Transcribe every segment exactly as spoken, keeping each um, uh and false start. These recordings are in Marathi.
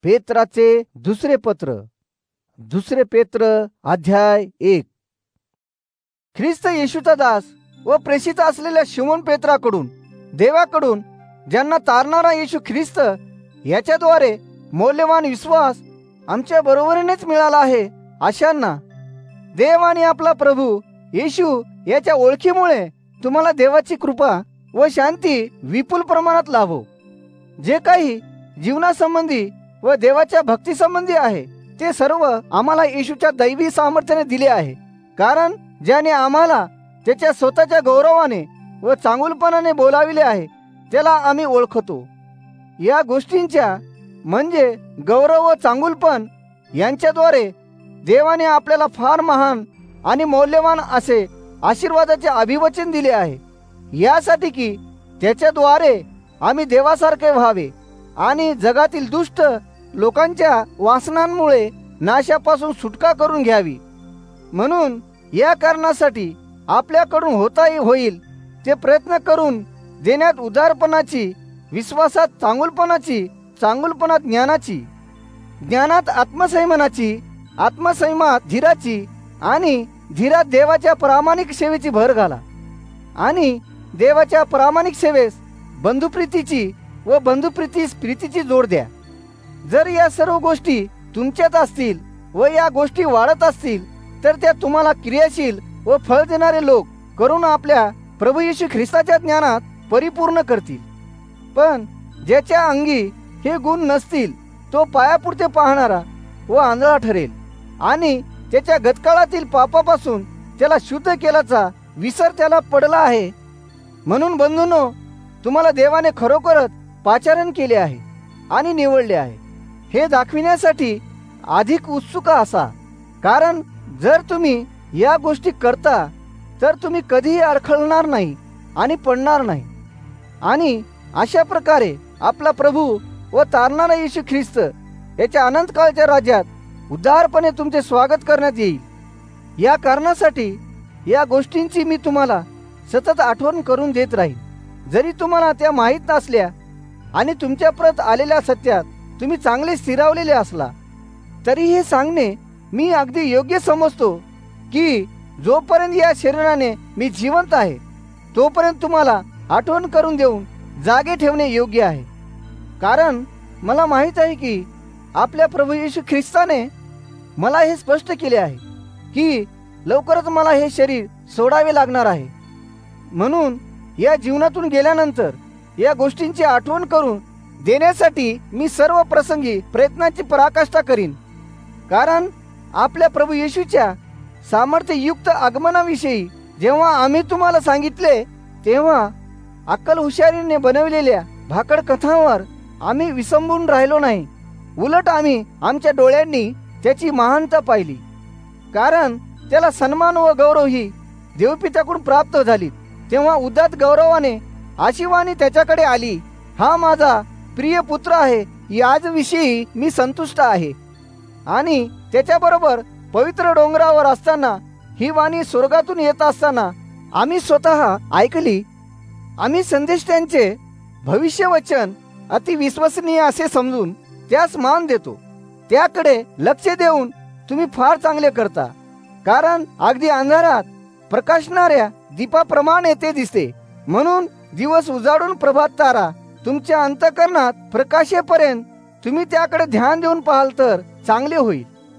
पेत्राचे दुसरे पत्र दुसरे पेत्र अध्याय एक. ख्रिस्त येशूचा दास व प्रेषित असलेल्या शिमोन पेत्राकडून, देवाकडून, ज्यांना तारणारा येशू ख्रिस्त याच्याद्वारे मौल्यवान विश्वास आमच्या बरोबरीनेच मिळाला आहे, अशांना देव आणि आपला प्रभू येशू याच्या ओळखीमुळे तुम्हाला देवाची कृपा व शांती विपुल प्रमाणात लाभो. जे काही जीवनासंबंधी व देवाच्या भक्तीसंबंधी आहे ते सर्व आम्हाला येशूच्या दैवी सामर्थ्याने दिले आहे. कारण ज्याने आम्हाला त्याच्या स्वतःच्या गौरवाने व चांगुलपणाने बोलाविले आहे त्याला आम्ही ओळखतो. या गोष्टींच्या म्हणजे गौरव व चांगुलपण यांच्याद्वारे देवाने आपल्याला फार महान आणि मौल्यवान असे आशीर्वादाचे अभिवचन दिले आहे, यासाठी की त्याच्याद्वारे आम्ही देवासारखे व्हावे आणि जगातील दुष्ट लोकांच्या वासनांमुळे नाशापासून सुटका करून घ्यावी. म्हणून या कारणासाठी आपल्याकडून होताही होईल ते प्रयत्न करून देण्यात उदारपणाची, विश्वासात चांगुलपणाची, चांगुलपणात ज्ञानाची, ज्ञानात आत्मसंयमानाची, आत्मसंयमात धीराची आणि धीरात देवाच्या प्रामाणिक सेवेची भर घाला आणि देवाच्या प्रामाणिक सेवेस बंधुप्रीतीची व बंधुप्रीतीस प्रीतीची जोड द्या. जर या सर्व गोष्टी तुमच्यात असतील व या गोष्टी वाढत असतील तर त्या तुम्हाला क्रियाशील व फळ देणारे लोक करून आपल्या प्रभू येशू ख्रिस्ताच्या ज्ञानात परिपूर्ण करतील. पण ज्याच्या अंगी हे गुण नसतील तो पायापुरते पाहणारा व आंधळा ठरेल आणि त्याच्या गतकाळातील पापापासून त्याला शुद्ध केल्याचा विसर त्याला पडला आहे. म्हणून बंधूंनो, तुम्हाला देवाने खरोखरच पाचारण केले आहे आणि निवडले आहे हे दाखविण्यासाठी अधिक उत्सुक असा. कारण जर तुम्ही या गोष्टी करता तर तुम्ही कधीही अडखळणार नाही आणि पडणार नाही. आणि अशा प्रकारे आपला प्रभू व तारणारा येशू ख्रिस्त याच्या अनंत काळच्या राज्यात उदारपणे तुमचे स्वागत करण्यात येईल. या कारणासाठी या गोष्टींची मी तुम्हाला सतत आठवण करून देत राहील, जरी तुम्हाला त्या माहीत नसल्या आणि तुमच्या प्रत आलेल्या सत्यात तुम्ही चांगले स्थिरावलेले असला तरी हे सांगणे मी अगदी योग्य समजतो की जोपर्यंत या शरीराने मी जिवंत आहे तोपर्यंत तुम्हाला आठवण करून देऊन जागे ठेवणे योग्य आहे. कारण मला माहित आहे की आपल्या प्रभू येशू ख्रिस्ताने मला हे स्पष्ट केले आहे की लवकरच मला हे शरीर सोडावे लागणार आहे. म्हणून या जीवनातून गेल्यानंतर या गोष्टींची आठवण करून देण्यासाठी मी सर्व प्रसंगी प्रयत्नाची पराकाष्ठा करीन. कारण आपल्या प्रभू येशूच्या सामर्थ्ययुक्त आगमनाविषयी जेव्हा आम्ही तुम्हाला सांगितले तेव्हा अक्कल हुशारीने बनवलेल्या भाकड कथांवर आम्ही विसंबून राहिलो नाही. उलट आम्ही आमच्या डोळ्यांनी त्याची महानता पाहिली. कारण त्याला सन्मान व गौरव ही देवपित्याकडून प्राप्त झाली. तेव्हा उदात्त गौरवाने अशी वाणी त्याच्याकडे आली, हा माझा प्रिय पुत्र आहे, याचविषयी मी संतुष्ट आहे. आणि त्याच्याबरोबर पवित्र डोंगरावर असताना ही वाणी स्वर्गातून येत असताना आम्ही स्वतः ऐकली. आम्ही संदेश त्यांचे भविष्यवचन अति विश्वसनीय असे समजून त्यास मान देतो. त्याकडे लक्ष देऊन तुम्ही फार चांगले करता. कारण अगदी अंधारात प्रकाशणाऱ्या दीपाप्रमाणे ते दिसते. म्हणून दिवस उजाडून प्रभात तारा तुमच्या अंतःकरणात प्रकाशेपर्यंत तुम्ही त्याकडे ध्यान देऊन पाहाल तर चांगले होईल.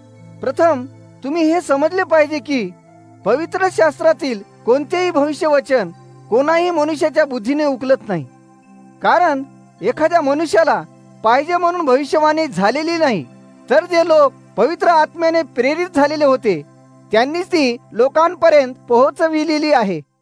प्रथम तुम्ही हे समजले पाहिजे की पवित्र शास्त्रातील कोणतेही भविष्यवचन कोणाही मनुष्याच्या बुद्धीने उकलत नाही. कारण एखाद्या मनुष्याला पाहिजे म्हणून भविष्यवाणी झालेली नाही, तर जे लोक पवित्र आत्म्याने प्रेरित झालेले होते त्यांनीच ती लोकांपर्यंत पोहोचविलेली आहे.